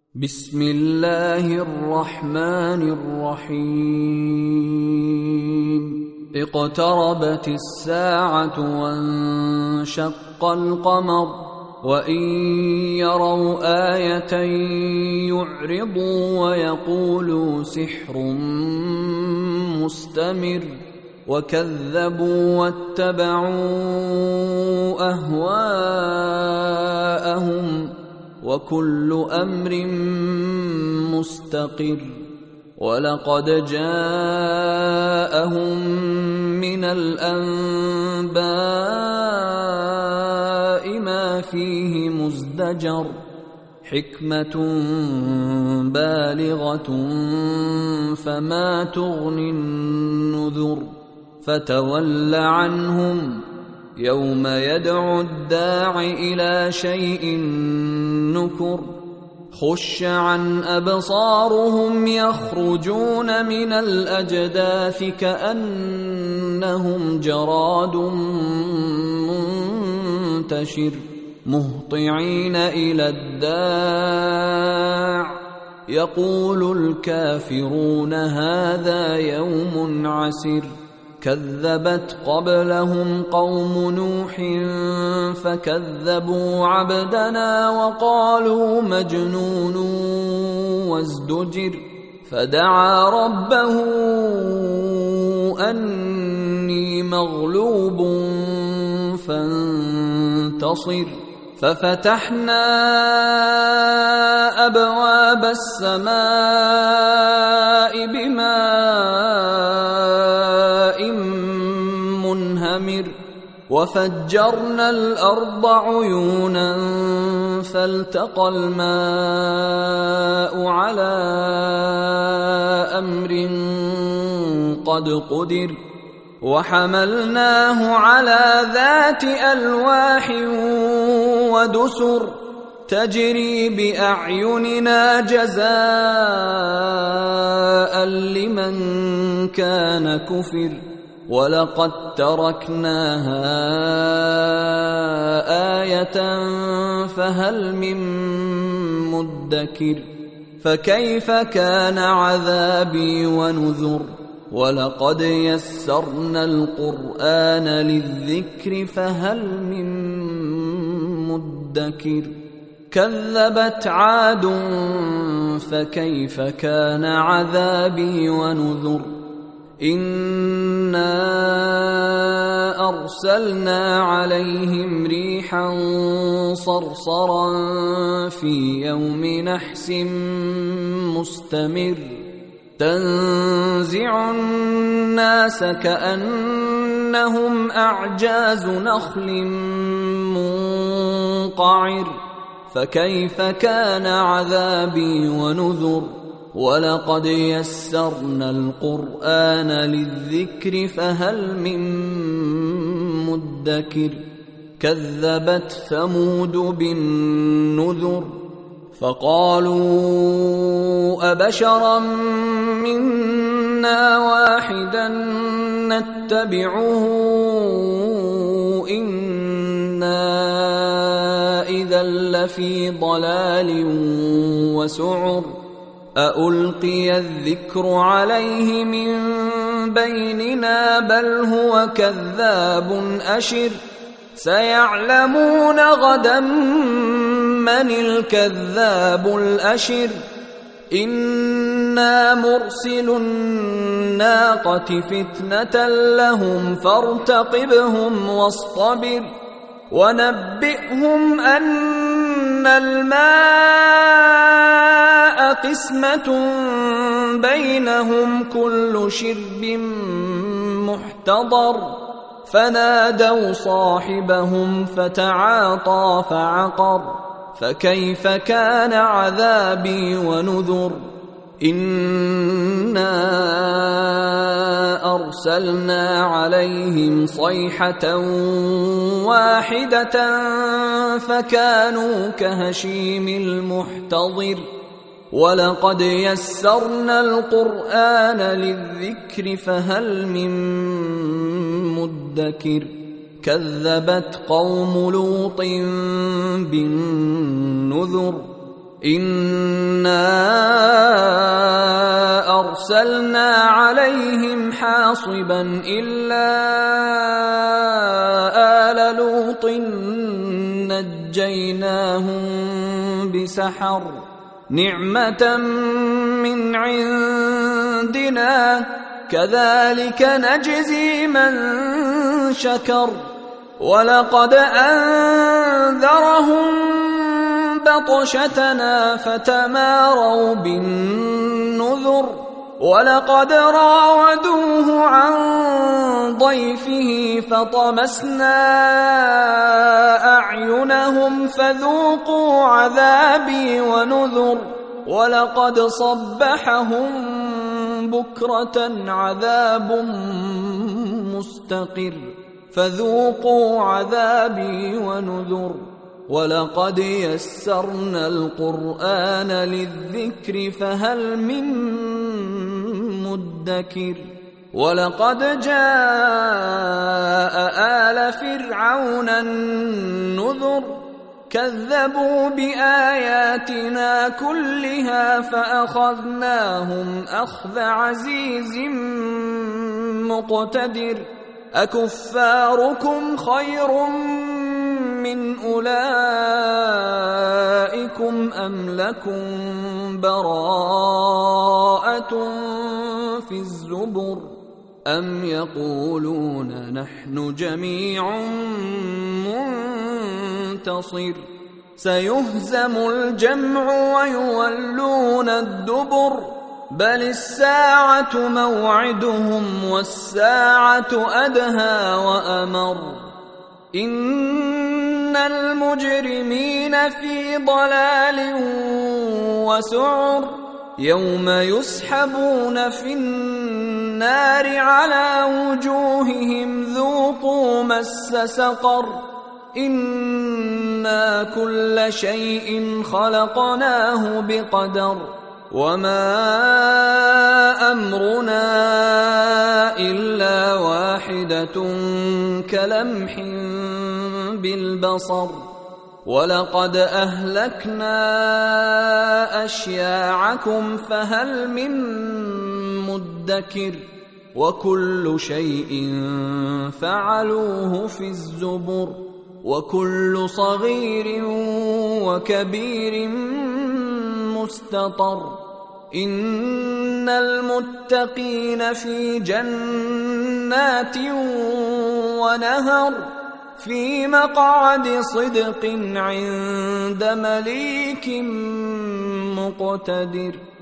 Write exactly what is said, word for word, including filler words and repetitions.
بسم الله الرحمن الرحيم اقتربت الساعة وانشق القمر وإن يروا آية يعرضوا ويقولوا سحر مستمر وكذبوا واتبعوا أهواءهم وكل أمر مستقر ولقد جاءهم من الأنباء ما فيه مزدجر حكمة بالغة فما تغني النذر فتول عنهم يوم يدعو الداع إلى شيء نكر خش عن أبصارهم يخرجون من الأجداث كأنهم جراد منتشر مهطعين إلى الداع يقول الكافرون هذا يوم عسر كذبت قبلهم قوم نوح فكذبوا عبدنا وقالوا مجنون وازدجر فدعا ربه أني مغلوب فانتصر ففتحنا أبواب السماء بماء منهمر وفجرنا الأرض عيونا فالتقى الماء على أمر قد قدر وحملناه على ذات ألواح ودسر تجري بأعيننا جزاء لمن كان كفر ولقد تركناها آية فهل من مدكر فكيف كان عذابي ونذر ولقد يسرنا القرآن للذكر فهل من مدكر كذبت عاد فكيف كان عذابي ونذر إنا أرسلنا عليهم ريحا صرصرا في يوم نحس مستمر تنزع الناس كأنهم أعجاز نخل منقعر فكيف كان عذابي ونذر ولقد يسرنا القرآن للذكر فهل من مدكر كذبت ثمود بالنذر فقالوا أبشرا منا واحدا نتبعه إنا إذا لفي ضلال وسعر أألقي الذكر عليه من بيننا بل هو كذاب أشر سيعلمون غدا من الكذاب الأشر إنا مرسل الناقة فتنة لهم فارتقبهم واصطبر ونبئهم أن الماء قسمة بينهم كل شرب محتضر فنادوا صاحبهم فتعاطى فعقر فكيف كان عذابي ونذر إنا أرسلنا عليهم صيحة واحدة فكانوا كهشيم المحتضر ولقد يسرنا القرآن للذكر فهل من مدكر كذبت قوم لوط بالنذر إن أرسلنا عليهم حاصبا إلا آل لوط نجيناهم بسحر نعمة من عندنا كذلك نجزي من شكر ولقد أنذرهم بطشتنا فتماروا بالنذر ولقد راودوه عن ضيفه فطمسنا أعينهم فذوقوا عذابي ونذر ولقد صبحهم بكرة عذاب مستقر فذوقوا عذابي ونذر ولقد يسرنا القرآن للذكر فهل من مدكر ولقد جاء آل فرعون النذر كذبوا بآياتنا كلها فأخذناهم أخذ عزيز مقتدر أكفاركم خير من أولئكم أم لكم براءة في الزبر أم يقولون نحن جميع منتصر سيهزم الجمع ويولون الدبر بل الساعة موعدهم والساعة أدهى وأمر إن المجرمين في ضلال وسعر يوم يسحبون في النار على وجوههم ذوقوا مس سقر إنا كل شيء خلقناه بقدر وما أمرنا إلا واحدة كلمح بالبصر ولقد أهلكنا أشياعكم فهل من مدكر وكل شيء فعلوه في الزبر وكل صغير وكبير مستطر إن المتقين في جنات ونهر في مقعد صدق عند مليك مقتدر.